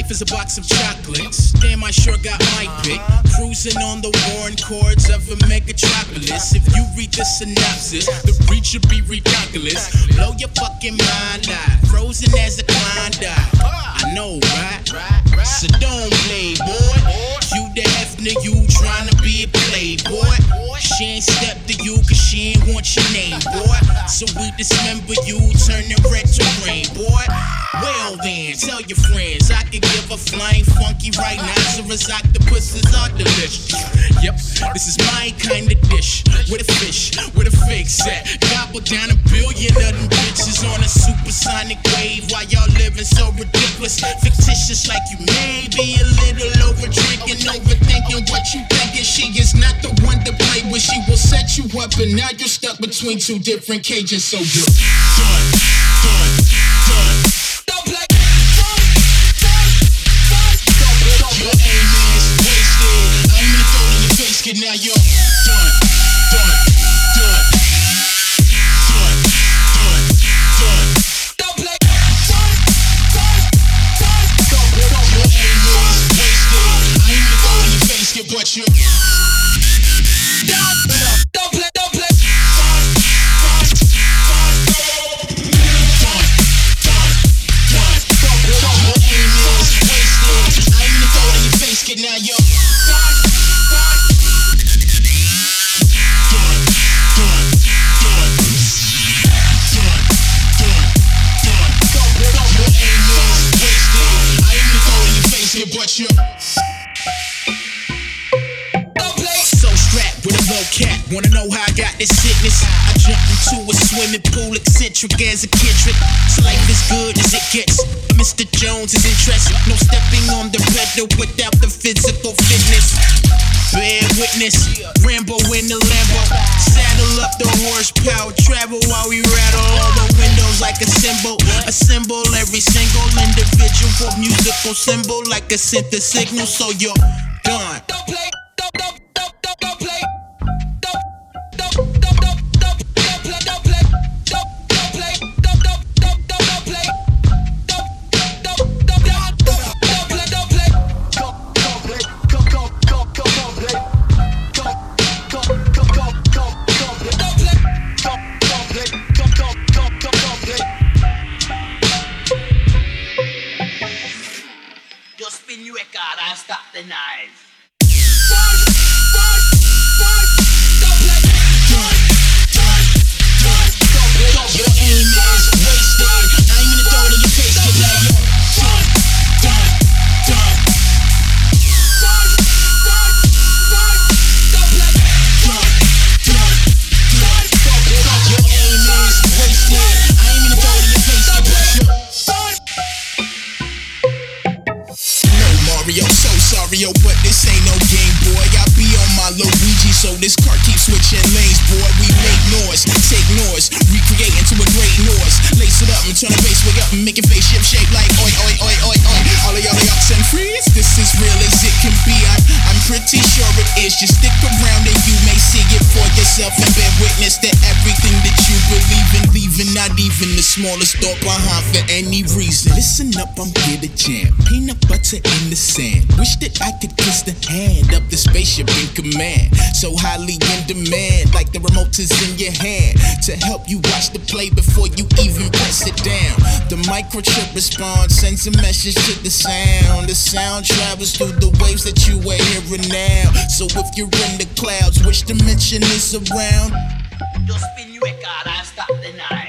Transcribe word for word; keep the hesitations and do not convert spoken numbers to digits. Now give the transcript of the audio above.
Life is a box of chocolates. Damn, I sure got my pick. Cruising on the worn chords of a megatropolis. If you read the synopsis, the reach should be ridiculous. Blow your fucking mind out. Frozen as a Klondike. I know, right? So don't play, boy. You the ethnic, you tryna be a playboy. She ain't step to you cause she ain't want your name, boy. So we dismember you, turning red to rain, boy. Well then, tell your friends I could give a flying funky right now. Nazareth octopuses are delicious. Yep, this is my kind of dish. With a fish, with a fake set. Gobble down a billion of them bitches on a supersonic wave. While y'all living so ridiculous, fictitious like you may be a little over drinking, overthinking what you thinking. She is not the one to play with. She will set you up and now you're stuck between two different cages. So you're done, done, done. Don't play. Your aim is wasted. I'm gonna throw it in your face, kid. Now you're done, done, done, done, done, done. Don't play. Your aim is wasted. I'm gonna throw it in your face, kid, but you're done. Don't play, don't play. Now you're done, done, done, done, done, done, done, done. Your aim is wasted. I am the goal in your face here, but you're don't play. So strapped with a low cap. Wanna know how I got this sickness? I jumped into a swimming pool, eccentric as a kid trick. So life is good as it gets. Mister Jones is interested. No stepping on the pedal without the physical fitness. Bear witness, Rambo in the Lambo. Saddle up the horsepower, travel while we rattle all the windows like a symbol. A symbol, every single individual musical symbol like a synth signal. So you're done. Don't play, don't, don't, don't, don't, don't play. Don't, don't, don't, don't, don't, don't play, don't play. Don't, don't play, don't, don't, don't, don't play. Spin you a card and stop the knife. Your aim is wasted. I ain't gonna throw it in your face, cause now you're done, done, done. Done, done, done. Your aim is wasted. I ain't gonna throw it in your face, cause you're done. Mario, so sorry, oh, but this ain't no game, boy. I be on my Luigi, so this car keeps switching lanes, boy. We make noise, take noise, recreate into a great noise. Lace it up and turn the bass way up and make your face ship shape like oi, oi, oi, oi, oi. All of y'all yucks and freeze, this is real as it can be. I'm, I'm pretty sure it is. Just stick around and you may see it for yourself and bear witness to everything that you believe in, leaving not even the smallest thought behind for any reason. Listen up, I'm here to jam. Peanut butter in the sand. Wish that I could kiss the hand of the spaceship in command. So highly in demand, like the remote is in your hand, to help you watch the play before you even press it down. The microchip response sends a message to the sound. The sound travels through the waves that you are hearing now. So if you're in the clouds, which dimension is around? Just spin you a card and stop the night.